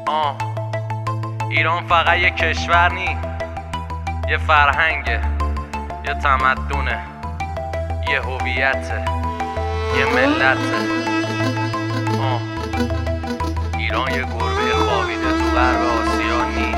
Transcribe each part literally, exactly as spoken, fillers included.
آه ایران فقط یه کشور نی، یه فرهنگه، یه تمدنه، یه هویته، یه ملته. آه ایران یه گربه خوابیده تو غرب آسیا نی،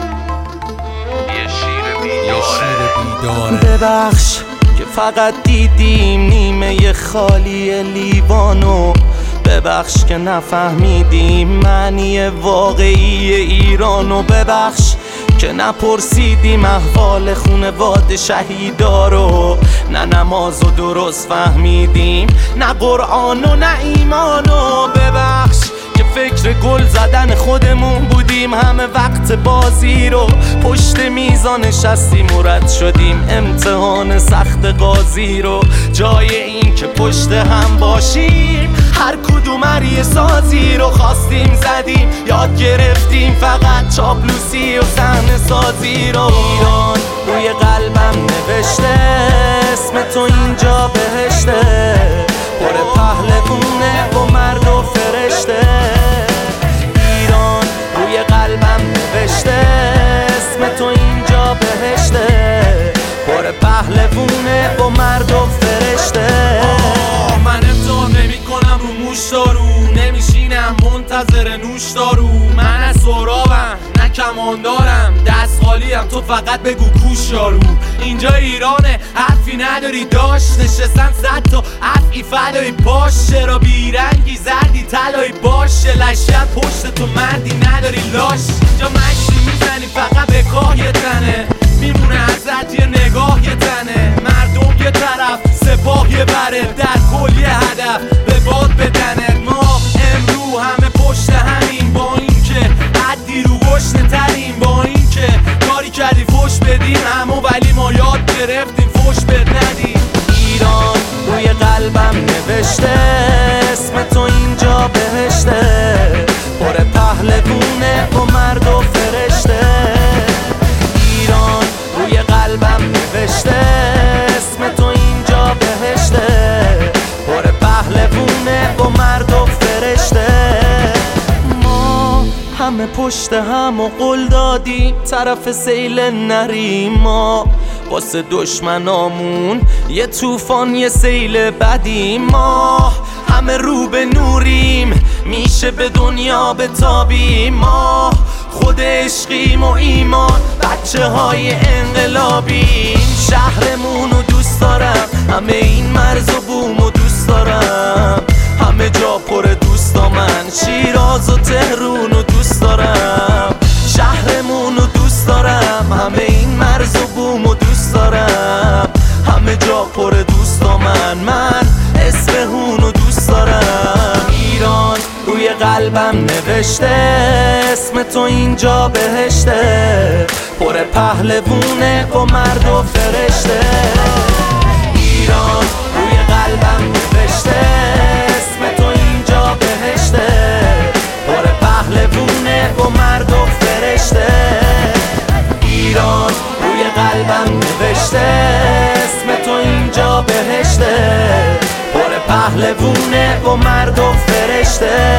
یه شیر بیداره. ببخش که فقط دیدیم نیمه خالی لیوانو، ببخش که نفهمیدیم معنی واقعی ایرانو، ببخش که نپرسیدیم احوال خونواده شهیدا رو، نه نمازو درست فهمیدیم، نه قرآن و نه ایمانو، ببخش که فکر گل زدن خودمون بودیم همه وقت بازی رو، پشت میزان نشستیم و رد شدیم امتحان سخت قاضی رو، جای این که پشت هم باشیم هر کدوم هر سازی رو خواستیم زدیم، یاد گرفتیم فقط چاپلوسی و صحنه سازی رو. ایران روی قلبم نوشته اسم تو اینجا بهشته، پر پهلوونه و مرد و فرشته. ایران روی قلبم نوشته اسم تو اینجا بهشته، پر پهلوونه و مرد و فرشته. من امتحان نمی کنم رو موش دارو، نمیشینم منتظر نوش دارو، من از سرابم نه کمان دارم، دست خالیم تو فقط بگو کوش یارو. اینجا ایرانه حرفی نداری داشت، نشستن صد تا افعی فدایی باش، چرا بیرنگی زردی طلایی باشه، لشگر پشت تو مردی نداری لاش. اینجا مشتی میزنی فقط به کاه یه تنه، میمونه ازت یه نگاه یه تنه، مردم یه طرف سپاه یه بره، در کل یه هدف به باد بدنه. ما امرو همه پشت همین، با اینکه حدی رو گشنه تریم، با اینکه کاری کردی فش بدیم همو، ولی ما یاد گرفتیم فش بد ندیم. ایران روی قلبم نوشته اسم تو اینجا بهشته، پر پهلوونه و مرد و فرشته. ایران روی قلبم نوشته اسم تو اینجا بهشته، پر پهلوونه و مرد و فرشته. ما همه پشت هم و قول دادیم طرف سیل نریم، ما واسه دشمنامون یه طوفان یه سیل بدیم، ما همه رو به نوریم میشه به دنیا بتابیم، ما خود عشقیم و ایمان بچه های انقلابیم. شهرمون رو دوست دارم، همه این مرز و بوم رو دوست دارم، همه جا پر دوستا، من شیراز و تهرون رو دوست دارم. شهرمون رو دوست دارم، همه این مرز و بوم رو دوست دارم، همه جا پر دوستا، من من اصفهون رو دوست دارم. ایران روی قلبم نوشته اسم تو اینجا بهشته، پر پهلوونه و مرد و فرشته. ایران روی قلبم نوشته اسم تو اینجا بهشته، پر پهلوونه و مرد و فرشته. ایران روی قلبم نوشته اسم تو اینجا بهشته، پر پهلوونه و مرد و فرشته.